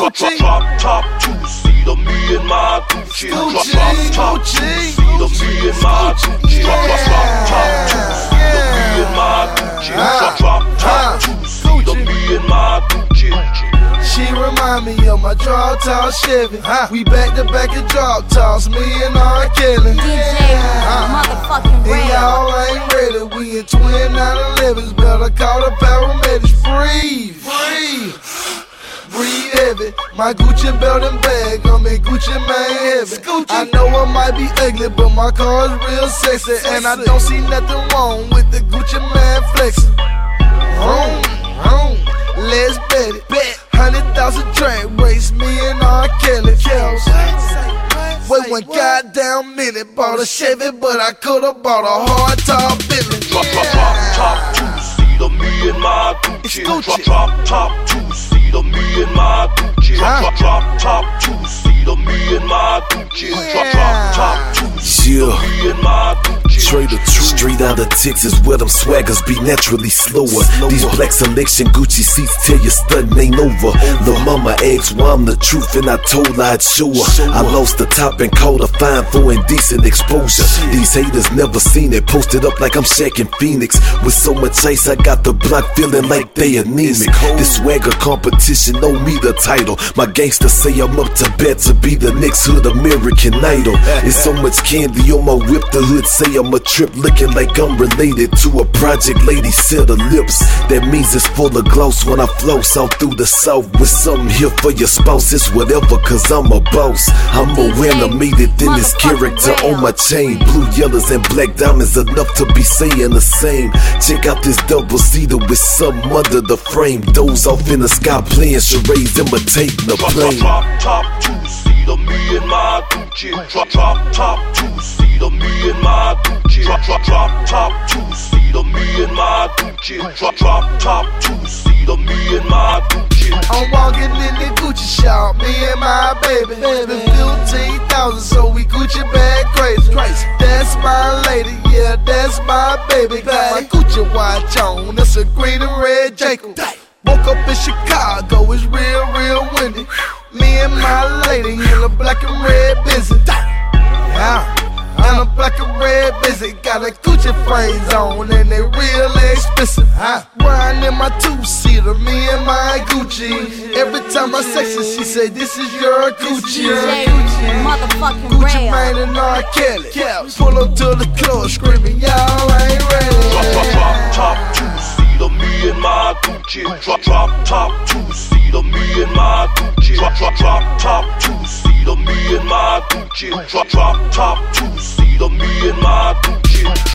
Gucci. Drop top two-seater, me and my Gucci. Drop top two-seater, me and my Gucci. Drop top two-seater, me and my Gucci. Drop top two-seater, me and my Gucci. She remind me of my drop-top Chevy. We back to back at drop-tops, me and R. Kelly. DJ, motherfucking real. And y'all ain't ready, we in twin 911s. Better call the paramedics. Breathe, breathe, breathe heavy. My Gucci belt and bag, I'm in Gucci Mane heavy. I know I might be ugly, but my car is real sexy. And I don't see nothing wrong with the Gucci Mane flexing. Let's bet it. 100,000 track race, me and R. Kelly. Wait one goddamn minute, bought a Chevy, but I could've bought a hard top Bentley. Drop top two-seater, me and my Gucci. Drop top two-seater, me and my Gucci. Drop top two-seater, me and my Gucci. Drop top two-seater, me and my Gucci. Trader straight out of Texas, where them swaggers be naturally slower. These black selection Gucci seats tell you stuntin' ain't over. The mama asked why I'm the truth, and I told her I'd show her. I lost the top and called a fine for indecent exposure. These haters never seen it, posted up like I'm Shaq in Phoenix. With so much ice, I got the block feeling like they anemic. This swagger competition owe me the title. My gangsters say I'm up to bat to be the next hood American Idol. It's so much candy on my whip, the hood say I'm a trip, looking like I'm related to a project lady, set of lips. That means it's full of gloss when I floss out through the south with something here for your spouse. It's whatever, cause I'm a boss. I'm more animated than this character on my chain. Blue, yellows, and black diamonds enough to be saying the same. Check out this double-seater with something under the frame. Doze off in the sky playing charades, imitating the plane. Drop top two-seater, me and my Gucci. Drop top two-seater, me and my Gucci. Drop top two-seater, me and my Gucci. Drop top two-seater, me and my Gucci. I'm walking in the Gucci shop, me and my baby. Spent 15,000, so we Gucci bag crazy. That's my lady, yeah, that's my baby. Got my Gucci watch on, that's a green and red Jacob. Woke up in Chicago, it's real windy. Me and my lady in a black and red busy. And a black and red busy. Got a Gucci frames on and they real expensive. Riding in my two-seater, me and my Gucci. Every time I sex her, she say, this is your Gucci. Motherfucking Gucci real. Mane and R. Kelly. Pull up to the club screaming, y'all ain't ready. Drop top two-seater, me and my Gucci. Drop top two-seater, me and my Gucci. Drop top two-seater, me and my Gucci. Drop top two-seater.